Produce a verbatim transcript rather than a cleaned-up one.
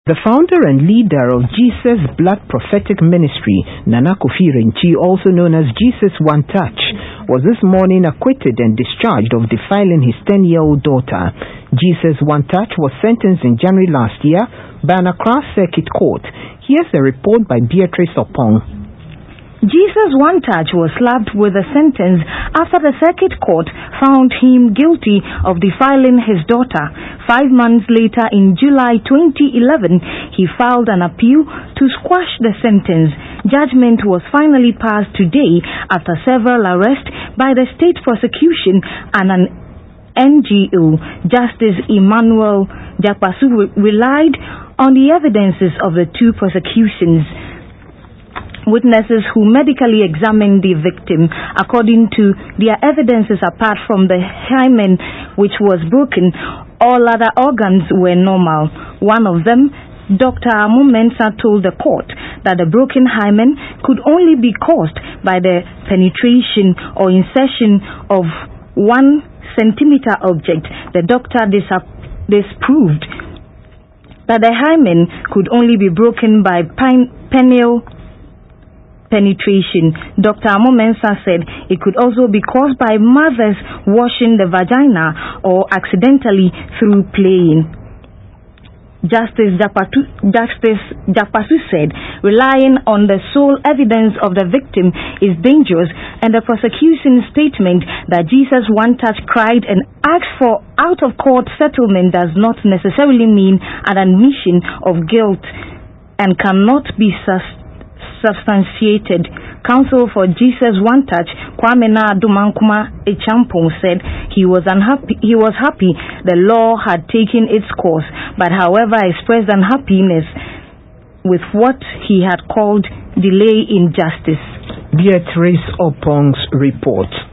The founder and leader of Jesus Blood Prophetic Ministry, Nana Kofi Renchi, also known as Jesus One Touch, was this morning acquitted and discharged of defiling his ten-year-old daughter. Jesus One Touch was sentenced in January last year by an Accra Circuit Court. Here's a report by Beatrice Opong. Jesus One Touch was slapped with a sentence after the circuit court found him guilty of defiling his daughter. Five months later, in July twenty eleven, he filed an appeal to squash the sentence. Judgment was finally passed today after several arrests by the state prosecution and an N G O. Justice Emmanuel Jakpasu relied on the evidences of the two prosecutions. Witnesses who medically examined the victim, according to their evidences, apart from the hymen which was broken, all other organs were normal. One of them, Doctor Amu Mensah, told the court that the broken hymen could only be caused by the penetration or insertion of one centimeter object. The doctor dis- disproved that the hymen could only be broken by pine- penile penetration. Doctor Amu Mensah said it could also be caused by mothers washing the vagina or accidentally through playing. Justice Jakpasu, Justice Jakpasu said relying on the sole evidence of the victim is dangerous, and the prosecution's statement that Jesus One Touch cried and asked for out-of-court settlement does not necessarily mean an admission of guilt and cannot be sustained. Substantiated. Counsel for Jesus One Touch, Kwame Dumankuma Echampong, said he was unhappy. He was happy the law had taken its course, but however expressed unhappiness with what he had called delay in justice. Beatrice Opong's report.